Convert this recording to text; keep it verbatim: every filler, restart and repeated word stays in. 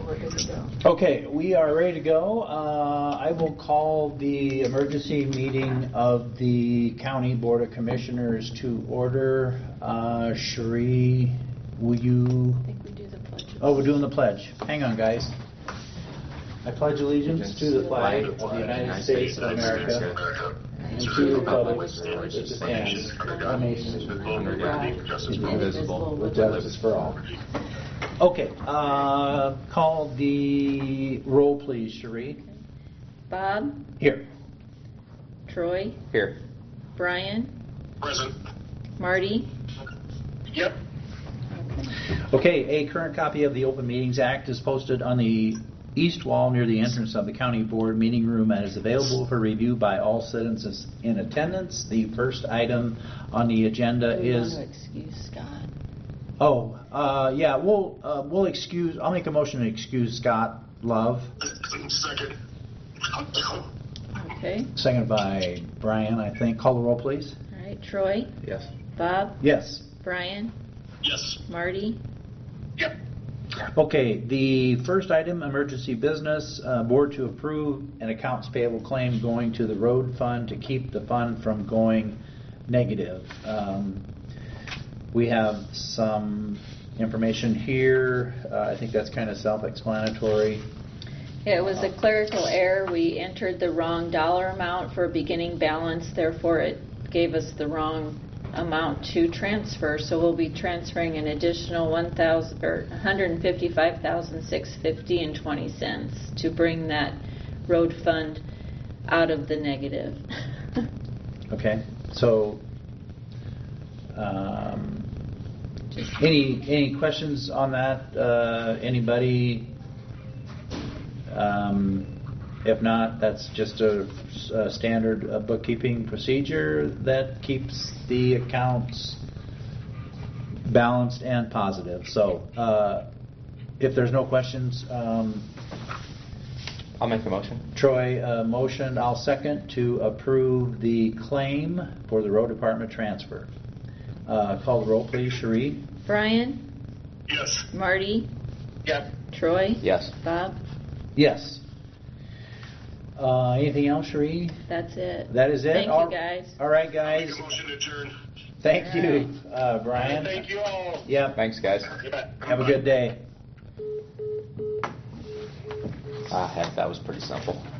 we're good to go. Okay, we are ready to go. Uh, I will call the emergency meeting of the County Board of Commissioners to order. Uh, Cherie, will you? I think we do the pledge. Oh, we're doing the pledge. Hang on, guys. I pledge allegiance to the flag of the United States of America and to the republic which stands one nation under God, indivisible, with justice for all. Okay, uh, call the roll, please, Cherie. Bob? Here. Troy? Here. Brian? Present. Marty? Yep. Okay, a current copy of the Open Meetings Act is posted on the east wall near the entrance of the County Board meeting room and is available for review by all citizens in attendance. The first item on the agenda we is... want to excuse Scott. Oh, uh, yeah, we'll, uh, we'll excuse... I'll make a motion to excuse Scott Love. Second. Okay. Seconded by Brian, I think. Call the roll, please. All right. Troy? Yes. Bob? Yes. Brian? Yes. Marty? Yep. Okay, the first item, emergency business, uh, board to approve an accounts payable claim going to the road fund to keep the fund from going negative. Um, we have some information here. Uh, I think that's kind of self-explanatory. It was a clerical error. We entered the wrong dollar amount for beginning balance, therefore it gave us the wrong amount to transfer, so we'll be transferring an additional one thousand or one hundred fifty-five thousand six hundred fifty dollars and twenty cents to bring that road fund out of the negative. Okay, so um, any any questions on that? Uh, anybody? Um, if not, that's just a, a standard uh, bookkeeping procedure that keeps the accounts balanced and positive. So, uh, if there's no questions, um, I'll make a motion. Troy uh, motioned. I'll second to approve the claim for the road department transfer. Uh, call the roll, please, Cherie. Brian? Yes. Marty? Yep. Troy? Yes. Bob? Yes. Uh, anything else, Cherie? That's it. That is it? Thank all, you, guys. All right, Make guys. a motion to adjourn. Thank All you, right. uh, Brian. Thank you all. Yep. Thanks, guys. Have a good day. Ah, heck, that was pretty simple.